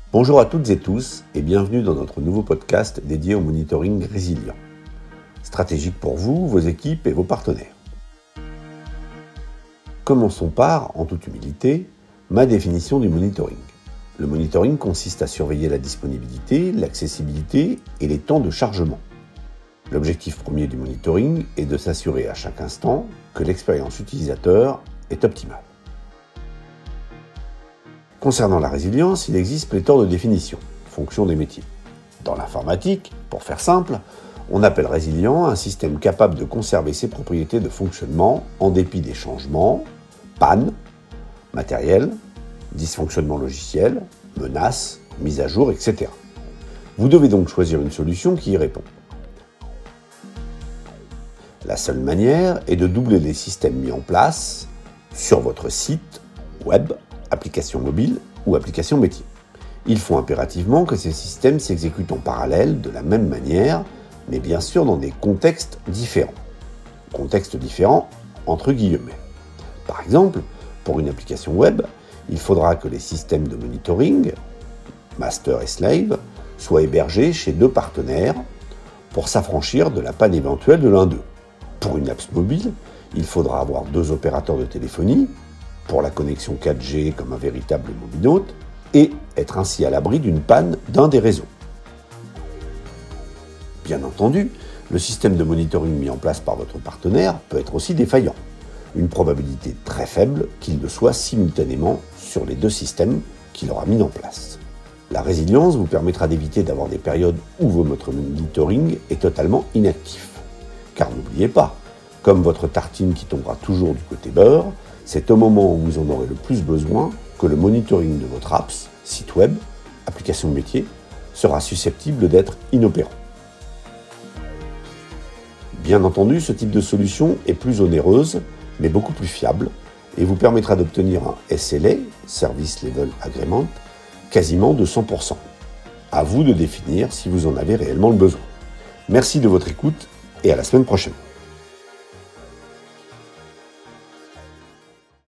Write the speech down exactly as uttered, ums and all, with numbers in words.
Bonjour à toutes et tous et bienvenue dans notre nouveau podcast dédié au monitoring résilient. Stratégique pour vous, vos équipes et vos partenaires. Commençons par, en toute humilité, ma définition du monitoring. Le monitoring consiste à surveiller la disponibilité, l'accessibilité et les temps de chargement. L'objectif premier du monitoring est de s'assurer à chaque instant que l'expérience utilisateur est optimale. Concernant la résilience, il existe pléthore de définitions, fonction des métiers. Dans l'informatique, pour faire simple, on appelle résilient un système capable de conserver ses propriétés de fonctionnement en dépit des changements, pannes, matériel, dysfonctionnements logiciels, menaces, mises à jour, et cetera. Vous devez donc choisir une solution qui y répond. La seule manière est de doubler les systèmes mis en place sur votre site web, application mobile ou application métier. Il faut impérativement que ces systèmes s'exécutent en parallèle de la même manière, mais bien sûr dans des contextes différents. Contextes différents entre guillemets. Par exemple, pour une application web, il faudra que les systèmes de monitoring, master et slave, soient hébergés chez deux partenaires pour s'affranchir de la panne éventuelle de l'un d'eux. Pour une apps mobile, il faudra avoir deux opérateurs de téléphonie, pour la connexion quatre G comme un véritable mobilhôte, et être ainsi à l'abri d'une panne d'un des réseaux. Bien entendu, le système de monitoring mis en place par votre partenaire peut être aussi défaillant. Une probabilité très faible qu'il le soit simultanément sur les deux systèmes qu'il aura mis en place. La résilience vous permettra d'éviter d'avoir des périodes où votre monitoring est totalement inactif. Car n'oubliez pas, comme votre tartine qui tombera toujours du côté beurre, c'est au moment où vous en aurez le plus besoin que le monitoring de votre apps, site web, application métier, sera susceptible d'être inopérant. Bien entendu, ce type de solution est plus onéreuse, mais beaucoup plus fiable, et vous permettra d'obtenir un S L A, Service Level Agreement, quasiment de cent pour cent. À vous de définir si vous en avez réellement le besoin. Merci de votre écoute et à la semaine prochaine.